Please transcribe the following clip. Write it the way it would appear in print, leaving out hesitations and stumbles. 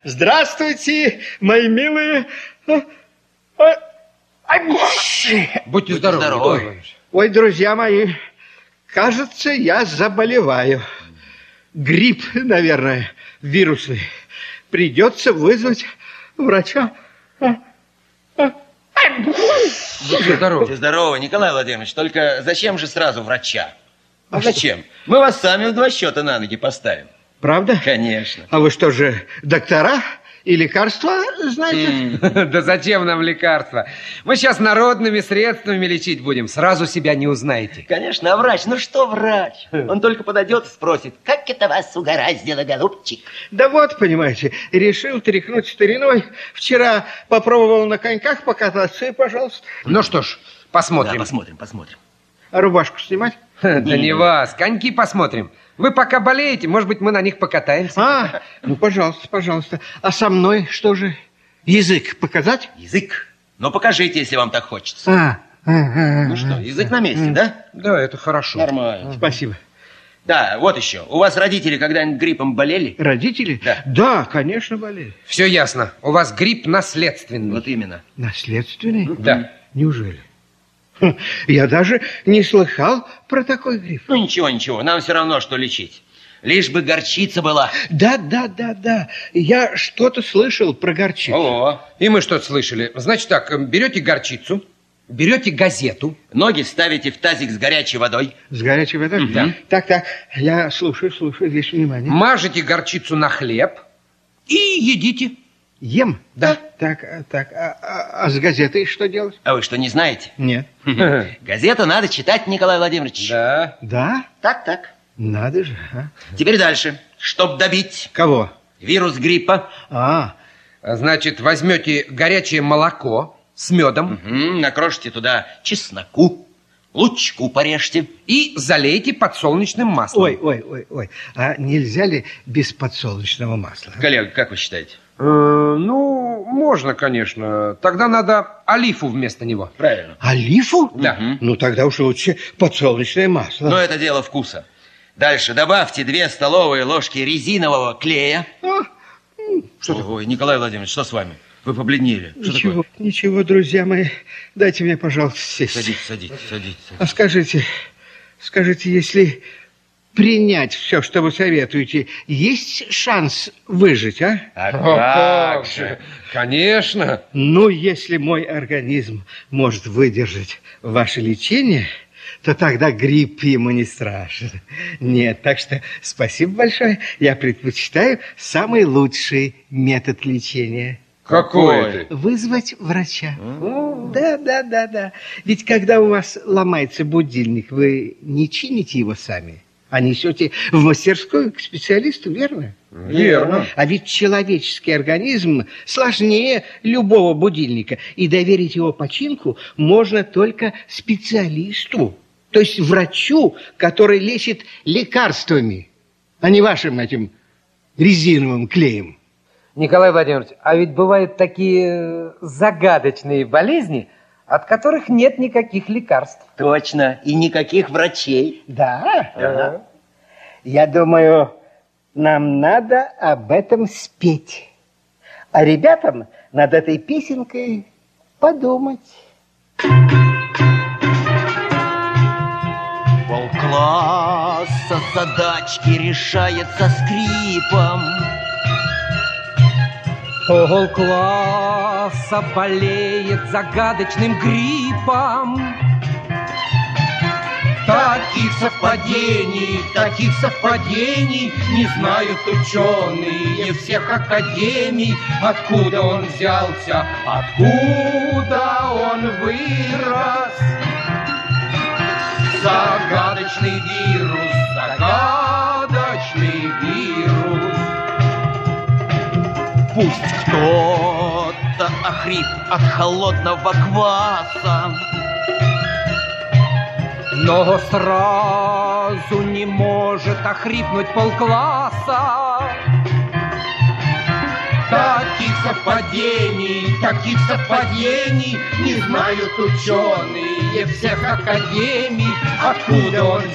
Здравствуйте, мои милые. Будьте здоровы. Ой, друзья мои, кажется, я заболеваю. Грипп, наверное, вирусный. Придется вызвать врача. Будьте здоровы. Будьте здоровы, Николай Владимирович. Только зачем же сразу врача? Зачем? Мы вас сами в 2 счета на ноги поставим. Правда? Конечно. А вы что же, доктора и лекарства знаете? Да зачем нам лекарства? Мы сейчас народными средствами лечить будем. Сразу себя не узнаете. Конечно, а врач? Ну что врач? Он только подойдет и спросит: как это вас угораздило, голубчик? Да вот, понимаете, решил тряхнуть стариной. Вчера попробовал на коньках покататься, и пожалуйста. Ну что ж, посмотрим. Да, посмотрим. А рубашку снимать? Да не вас, коньки посмотрим. Вы пока болеете, может быть, мы на них покатаемся. Ну, пожалуйста. А со мной что же? Язык показать? Язык? Ну, покажите, если вам так хочется. Ну что, язык на месте, да? Да, это хорошо. Нормально. Спасибо. Да, вот еще. У вас родители когда-нибудь гриппом болели? Родители? Да. Да, конечно, болели. Все ясно. У вас грипп наследственный. Вот именно. Наследственный? Да. Неужели? Я даже не слыхал про такой грипп. Ну, ничего, нам все равно, что лечить. Лишь бы горчица была. Да. Я что-то слышал про горчицу. О, и мы что-то слышали. Значит так, берете горчицу, берете газету. Ноги ставите в тазик с горячей водой. С горячей водой? Да. Так, я слушаю, весь внимание. Мажете горчицу на хлеб и едите. Ем? Да. Так, а с газетой что делать? А вы что, не знаете? Нет. Газету надо читать, Николай Владимирович. Да. Да? Так. Надо же. Теперь дальше. Чтоб добить Кого? вирус гриппа. Значит, возьмете горячее молоко с медом. Накрошите туда чесноку, лучку порежьте. И залейте подсолнечным маслом. Ой. А нельзя ли без подсолнечного масла? Коллега, как вы считаете? Ну, можно, конечно. Тогда надо олифу вместо него. Правильно. Олифу? Да. Ну, тогда уж лучше подсолнечное масло. Но это дело вкуса. Дальше добавьте 2 столовые ложки резинового клея. Что такое? Ой, Николай Владимирович, что с вами? Вы побледнели. Ничего, друзья мои. Дайте мне, пожалуйста, сесть. Садитесь. А скажите, если принять все, что вы советуете, есть шанс выжить, а? А как же? Конечно. Ну, если мой организм может выдержать ваше лечение, то тогда грипп ему не страшен. Нет, так что спасибо большое. Я предпочитаю самый лучший метод лечения. Какой это? Вызвать врача. Да. Ведь когда у вас ломается будильник, вы не чините его сами, а несете в мастерскую к специалисту, верно? Верно. А ведь человеческий организм сложнее любого будильника, и доверить его починку можно только специалисту, то есть врачу, который лечит лекарствами, а не вашим этим резиновым клеем. Николай Владимирович, а ведь бывают такие загадочные болезни, от которых нет никаких лекарств. Точно, и никаких врачей. Да? Ага. Я думаю, нам надо об этом спеть. А ребятам над этой песенкой подумать. Полкласса задачки решает со скрипом. Полкласса болеет загадочным гриппом. Таких совпадений не знают ученые всех академий. Откуда он взялся, откуда он вырос? Загадочный вирус. Пусть кто-то охрип от холодного кваса, но сразу не может охрипнуть полкласса. Таких совпадений не знают ученые всех академий. Откуда он